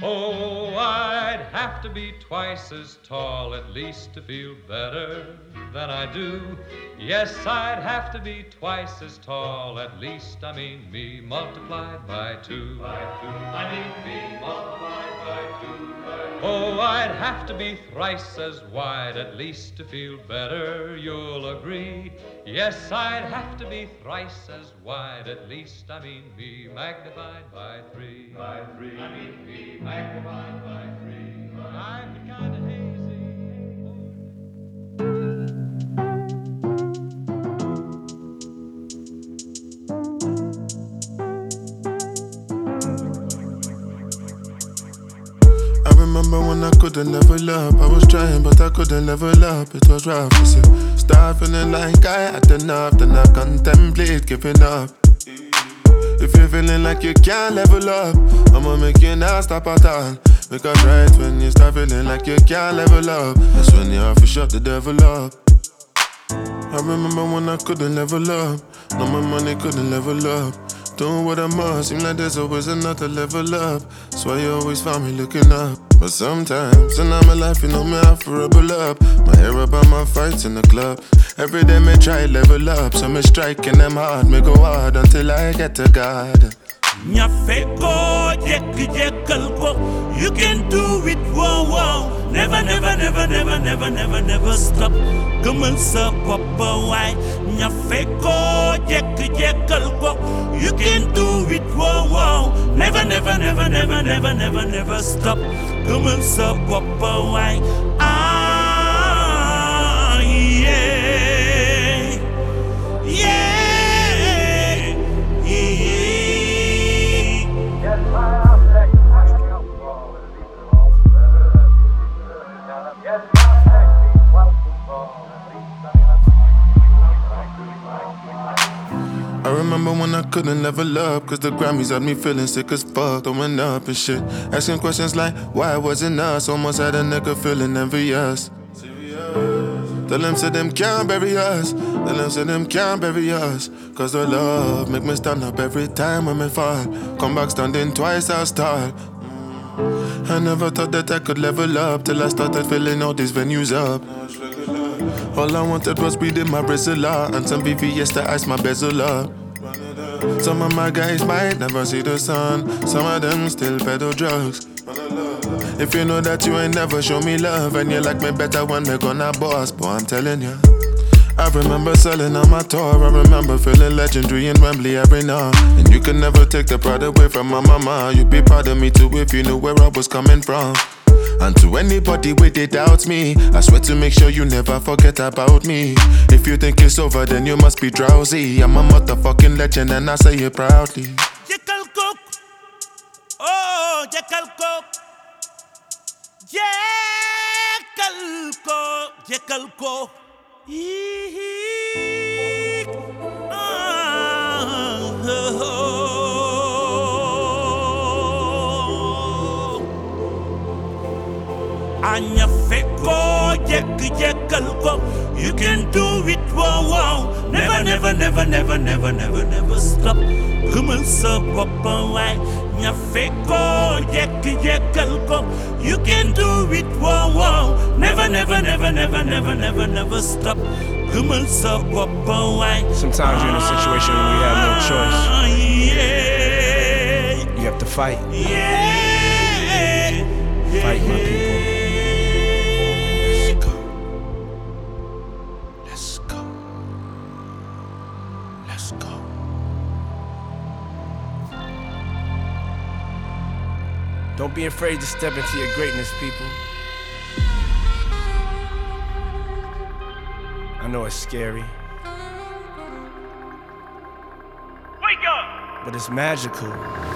Oh, I'd have to be twice as tall at least to feel better than I do. Yes, I'd have to be twice as tall at least. I mean me multiplied by two. I mean me multiplied by two. Oh, I'd have to be thrice as wide at least to feel better, you'll agree. Yes, I'd have to be thrice as wide at least. I mean me magnified by three. I mean me magnified by three. I'm kind of hazy. I remember when I couldn't level up. I was trying, but I couldn't level up. It was rough. I said, start feeling like I had enough. Then I contemplate giving up. If you're feeling like you can't level up, I'ma make you not stop at all. Because right when you start feeling like you can't level up, that's when you have to shut the devil up. I remember when I couldn't level up. No, my money couldn't level up. Doing what I must, seem like there's always another level up. That's why you always find me looking up. But sometimes, in my life, you know me, I have to rebel up. My hair about my fights in the club. Every day me try level up. So me striking them hard, me go hard until I get to God. Nyafeko, jekalko, you can do it, wow, wow. Never, never, never, never, never, never, never stop. Come on, sir, papa, why? Nyafeko, jekalko, you can do it, wow, wow. Never, never, never, never, never, never, never stop. Come on, sir, papa, why? Ah, yeah, yeah. I remember when I couldn't level up, cause the Grammys had me feeling sick as fuck, throwing up and shit. Asking questions like, why wasn't us? Almost had a nigga feeling envious. Tell them say them can't bury us. Tell them say them can't bury us. Cause the love make me stand up every time when me fall. Come back standing twice as tall. I never thought that I could level up till I started filling all these venues up. All I wanted was weed in my Brazilla and some VVS to ice my bezel up. Some of my guys might never see the sun. Some of them still peddle drugs. If you know that you ain't never show me love and you like me better when we're gonna boss, boy, I'm telling you. I remember selling on my tour. I remember feeling legendary in Wembley every now. And you could never take the pride away from my mama. You'd be proud of me too if you knew where I was coming from. And to anybody with it doubts me, I swear to make sure you never forget about me. If you think it's over, then you must be drowsy. I'm a motherfucking legend and I say it proudly. Jekyll Cook, oh Jekyll Cook, Jekyll Cook, Jekyll Cook. Anya feko, jekalko, you can do it, wow, wow. Never, never, never, never, never, never, never stop. Come on, sir, papa, why? Anya feko, jekalko, you can do it, wow, wow. Never, never, never, never, never, never, never stop. Come on, sir, papa, why? Sometimes you're in a situation where you have no choice. Yeah. You have to fight. Yeah. Fight, my people. Let's go. Let's go. Don't be afraid to step into your greatness, people. I know it's scary. Wake up! But it's magical.